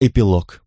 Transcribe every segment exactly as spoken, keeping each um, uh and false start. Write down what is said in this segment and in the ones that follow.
Эпилог.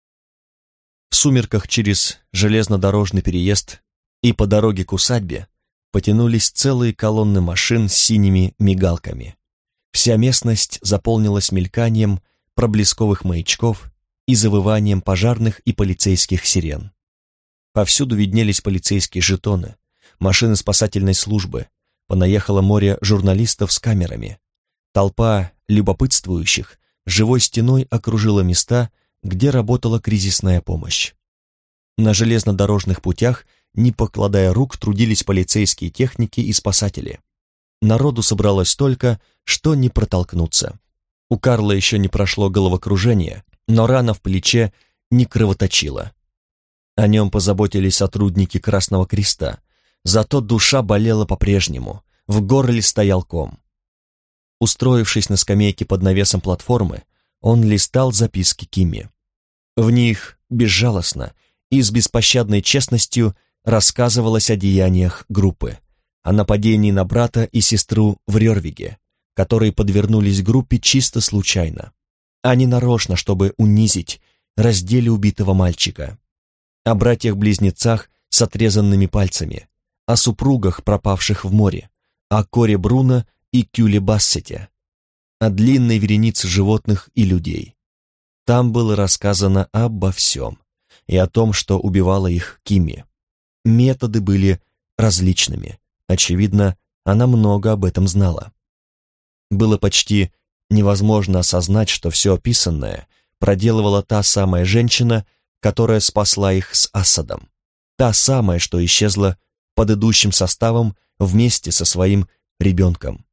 В сумерках через железнодорожный переезд и по дороге к усадьбе потянулись целые колонны машин с синими мигалками. Вся местность заполнилась мельканием проблесковых маячков и завыванием пожарных и полицейских сирен. Повсюду виднелись полицейские жетоны, машины спасательной службы, понаехало море журналистов с камерами. Толпа любопытствующих живой стеной окружила места, где работала кризисная помощь. На железнодорожных путях, не покладая рук, трудились полицейские техники и спасатели. Народу собралось столько, что не протолкнуться. У Карла еще не прошло головокружение, но рана в плече не кровоточила. О нем позаботились сотрудники Красного Креста, зато душа болела по-прежнему, в горле стоял ком. Устроившись на скамейке под навесом платформы, он листал записки Кимми. В них безжалостно и с беспощадной честностью рассказывалось о деяниях группы, о нападении на брата и сестру в Рёрвиге, которые подвернулись группе чисто случайно, а не нарочно, чтобы унизить, раздели убитого мальчика, о братьях-близнецах с отрезанными пальцами, о супругах, пропавших в море, о Коре Бруно и Кюле Бассете, о длинной веренице животных и людей. Там было рассказано обо всем, и о том, что убивало их Кимми. Методы были различными, очевидно, она много об этом знала. Было почти невозможно осознать, что все описанное проделывала та самая женщина, которая спасла их с Асадом, та самая, что исчезла под идущим составом вместе со своим ребенком.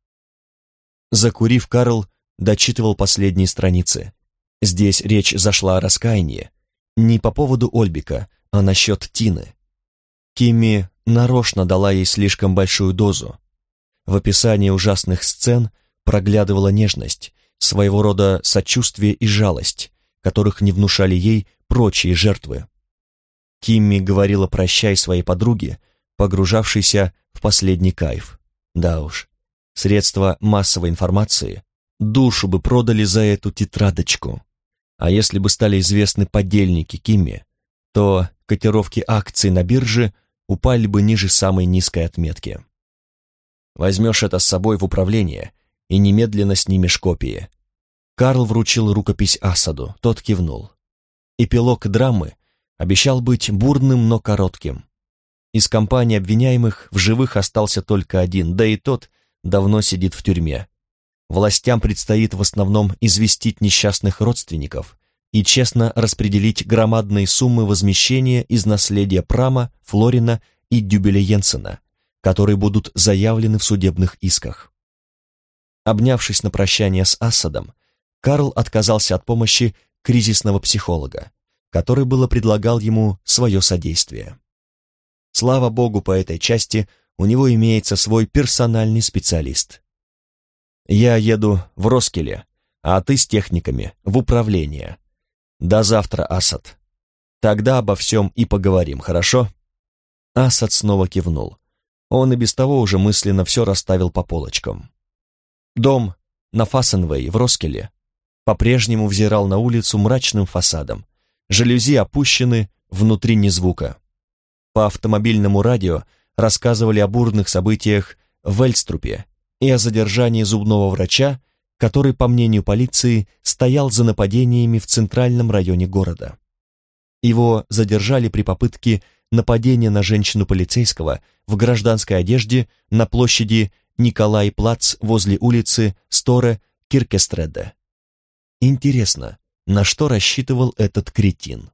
Закурив, Карл дочитывал последние страницы. Здесь речь зашла о раскаянии, не по поводу Ольбика, а насчет Тины. Кимми нарочно дала ей слишком большую дозу. В описании ужасных сцен проглядывала нежность, своего рода сочувствие и жалость, которых не внушали ей прочие жертвы. Кимми говорила «прощай» своей подруге, погружавшейся в последний кайф. Да уж, средства массовой информации душу бы продали за эту тетрадочку. А если бы стали известны подельники Кимми, то котировки акций на бирже упали бы ниже самой низкой отметки. Возьмешь это с собой в управление и немедленно снимешь копии. Карл вручил рукопись Асаду, тот кивнул. Эпилог драмы обещал быть бурным, но коротким. Из компании обвиняемых в живых остался только один, да и тот давно сидит в тюрьме. Властям предстоит в основном известить несчастных родственников и честно распределить громадные суммы возмещения из наследия Прама, Флорина и Дюбеля Йенсена, которые будут заявлены в судебных исках. Обнявшись на прощание с Асадом, Карл отказался от помощи кризисного психолога, который было предлагал ему свое содействие. Слава богу, по этой части у него имеется свой персональный специалист. «Я еду в Роскеле, а ты с техниками в управление. До завтра, Асад. Тогда обо всем и поговорим, хорошо?» Асад снова кивнул. Он и без того уже мысленно все расставил по полочкам. Дом на Фассенвей в Роскеле по-прежнему взирал на улицу мрачным фасадом. Жалюзи опущены, внутри ни звука. По автомобильному радио рассказывали о бурных событиях в Эльструпе и о задержании зубного врача, который, по мнению полиции, стоял за нападениями в центральном районе города. Его задержали при попытке нападения на женщину полицейского в гражданской одежде на площади Николай-Плац возле улицы Сторе-Киркестреде. Интересно, на что рассчитывал этот кретин?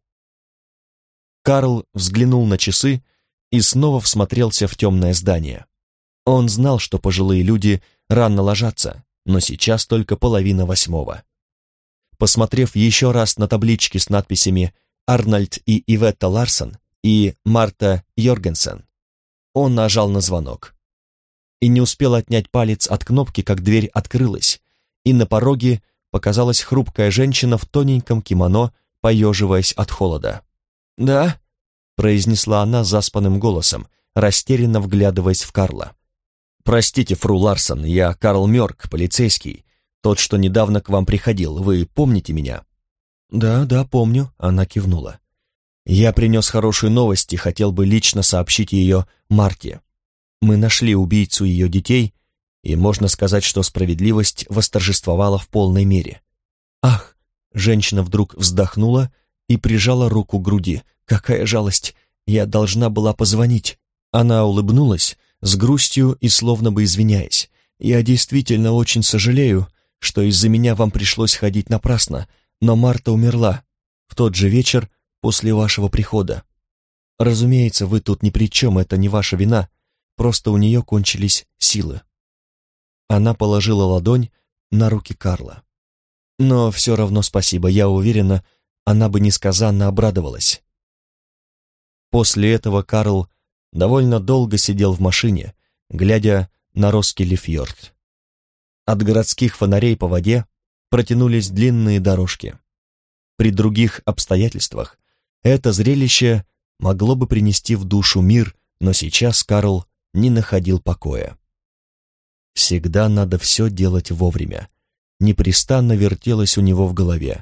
Карл взглянул на часы и снова всмотрелся в темное здание. Он знал, что пожилые люди рано ложатся, но сейчас только половина восьмого. Посмотрев еще раз на таблички с надписями «Арнольд и Иветта Ларсон» и «Марта Йоргенсен», он нажал на звонок. И не успел отнять палец от кнопки, как дверь открылась, и на пороге показалась хрупкая женщина в тоненьком кимоно, поеживаясь от холода. «Да?» — произнесла она заспанным голосом, растерянно вглядываясь в Карла. «Простите, фру Ларсон, я Карл Мёрк, полицейский, тот, что недавно к вам приходил, вы помните меня?» «Да, да, помню», — она кивнула. «Я принес хорошую новость и хотел бы лично сообщить ее Марте. Мы нашли убийцу ее детей, и можно сказать, что справедливость восторжествовала в полной мере». «Ах!» — женщина вдруг вздохнула и прижала руку к груди. «Какая жалость! Я должна была позвонить». Она улыбнулась с грустью и словно бы извиняясь. «Я действительно очень сожалею, что из-за меня вам пришлось ходить напрасно, но Марта умерла в тот же вечер после вашего прихода. Разумеется, вы тут ни при чем, это не ваша вина, просто у нее кончились силы». Она положила ладонь на руки Карла. «Но все равно спасибо, я уверена, она бы несказанно обрадовалась». После этого Карл довольно долго сидел в машине, глядя на Роскеле-фьорд. От городских фонарей по воде протянулись длинные дорожки. При других обстоятельствах это зрелище могло бы принести в душу мир, но сейчас Карл не находил покоя. Всегда надо все делать вовремя. Непрестанно вертелось у него в голове.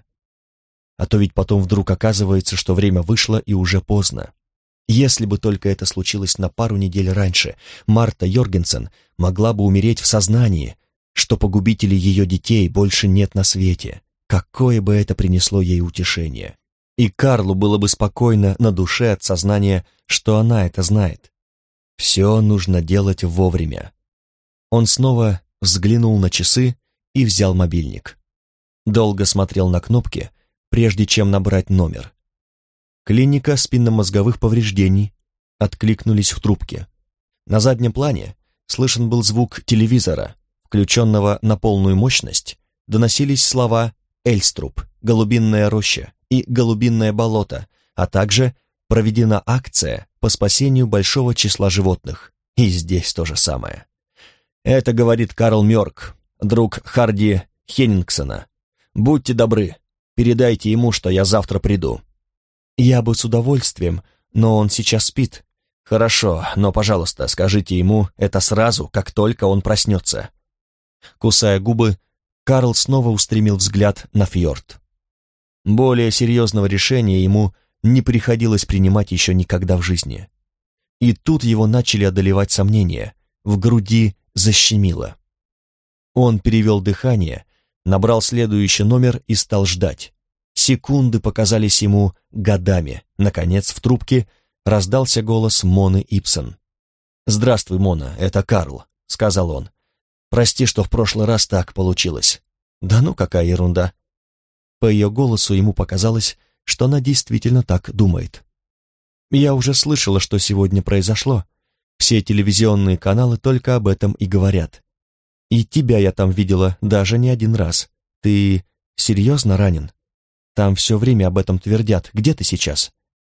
А то ведь потом вдруг оказывается, что время вышло и уже поздно. Если бы только это случилось на пару недель раньше, Марта Йоргенсен могла бы умереть в сознании, что погубителей ее детей больше нет на свете. Какое бы это принесло ей утешение. И Карлу было бы спокойно на душе от сознания, что она это знает. Все нужно делать вовремя. Он снова взглянул на часы и взял мобильник. Долго смотрел на кнопки, прежде чем набрать номер. Клиника спинномозговых повреждений, откликнулись в трубке. На заднем плане слышен был звук телевизора, включенного на полную мощность, доносились слова «Эльструб», «Голубинная роща» и «Голубинное болото», а также проведена акция по спасению большого числа животных. И здесь то же самое. «Это, говорит Карл Мёрк, друг Харди Хеннингсона. Будьте добры, передайте ему, что я завтра приду». «Я бы с удовольствием, но он сейчас спит». «Хорошо, но, пожалуйста, скажите ему это сразу, как только он проснется». Кусая губы, Карл снова устремил взгляд на фьорд. Более серьезного решения ему не приходилось принимать еще никогда в жизни. И тут его начали одолевать сомнения, в груди защемило. Он перевел дыхание, набрал следующий номер и стал ждать. Секунды показались ему годами. Наконец в трубке раздался голос Моны Ипсон. «Здравствуй, Мона, это Карл», — сказал он. «Прости, что в прошлый раз так получилось». «Да ну, какая ерунда». По ее голосу ему показалось, что она действительно так думает. «Я уже слышала, что сегодня произошло. Все телевизионные каналы только об этом и говорят. И тебя я там видела даже не один раз. Ты серьезно ранен? Там все время об этом твердят. Где ты сейчас?»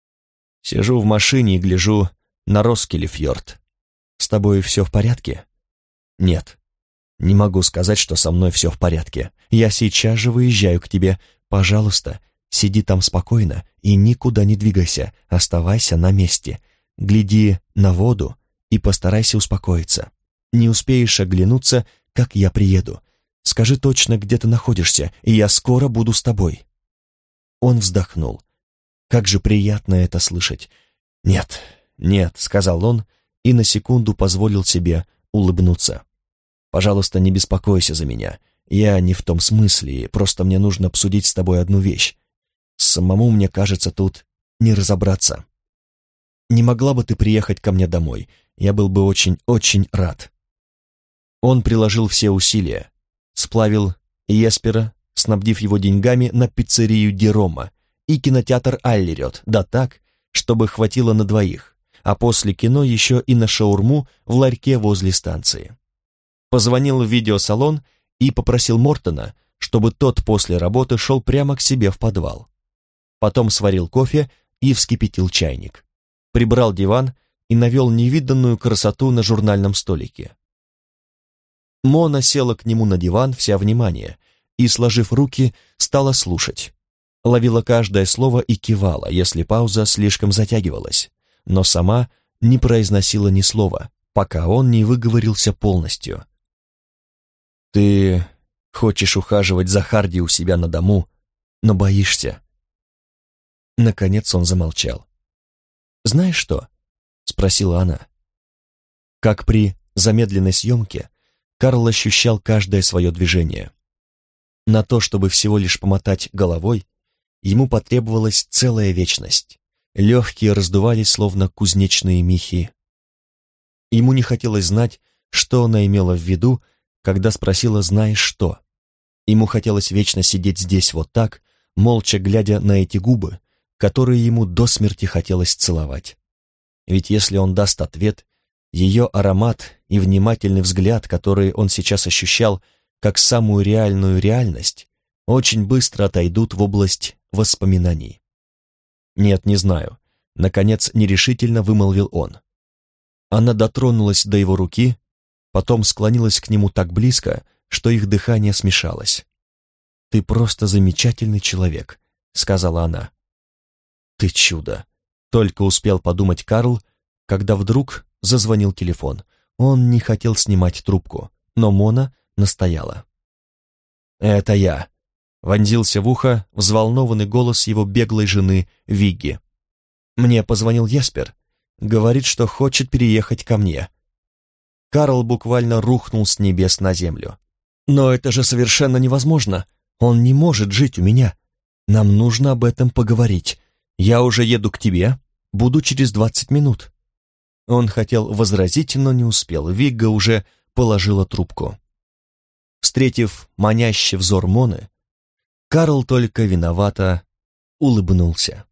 «Сижу в машине и гляжу на Роскеле-фьорд. С тобой все в порядке?» «Нет, не могу сказать, что со мной все в порядке. Я сейчас же выезжаю к тебе. Пожалуйста, сиди там спокойно и никуда не двигайся. Оставайся на месте. Гляди на воду и постарайся успокоиться. Не успеешь оглянуться, как я приеду. Скажи точно, где ты находишься, и я скоро буду с тобой». Он вздохнул. Как же приятно это слышать. «Нет, нет», — сказал он и на секунду позволил себе улыбнуться. «Пожалуйста, не беспокойся за меня. Я не в том смысле, просто мне нужно обсудить с тобой одну вещь. Самому, мне кажется, тут не разобраться. Не могла бы ты приехать ко мне домой? Я был бы очень-очень рад». Он приложил все усилия, сплавил Еспера, снабдив его деньгами на пиццерию Ди Рома и кинотеатр Аллерет, да так, чтобы хватило на двоих, а после кино еще и на шаурму в ларьке возле станции. Позвонил в видеосалон и попросил Мортона, чтобы тот после работы шел прямо к себе в подвал. Потом сварил кофе и вскипятил чайник. Прибрал диван и навел невиданную красоту на журнальном столике. Мона села к нему на диван, вся внимание, и, сложив руки, стала слушать. Ловила каждое слово и кивала, если пауза слишком затягивалась, но сама не произносила ни слова, пока он не выговорился полностью. «Ты хочешь ухаживать за Харди у себя на дому но боишься». Наконец он замолчал. «Знаешь что?» — спросила она. Как при замедленной съемке, Карл ощущал каждое свое движение. На то, чтобы всего лишь помотать головой, ему потребовалась целая вечность. Легкие раздувались, словно кузнечные мехи. Ему не хотелось знать, что она имела в виду, когда спросила «знаешь что?». Ему хотелось вечно сидеть здесь вот так, молча глядя на эти губы, которые ему до смерти хотелось целовать. Ведь если он даст ответ, ее аромат и внимательный взгляд, который он сейчас ощущал как самую реальную реальность, очень быстро отойдут в область воспоминаний. «Нет, не знаю», — наконец нерешительно вымолвил он. Она дотронулась до его руки, потом склонилась к нему так близко, что их дыхание смешалось. «Ты просто замечательный человек», — сказала она. «Ты чудо», — только успел подумать Карл, когда вдруг зазвонил телефон. Он не хотел снимать трубку, но Мона настояла. «Это я», — вонзился в ухо взволнованный голос его беглой жены Вигги. «Мне позвонил Еспер. Говорит, что хочет переехать ко мне». Карл буквально рухнул с небес на землю. «Но это же совершенно невозможно. Он не может жить у меня. Нам нужно об этом поговорить. Я уже еду к тебе, буду через двадцать минут». Он хотел возразить, но не успел. Вигга уже положила трубку. Встретив манящий взор Моны, Карл только виновато улыбнулся.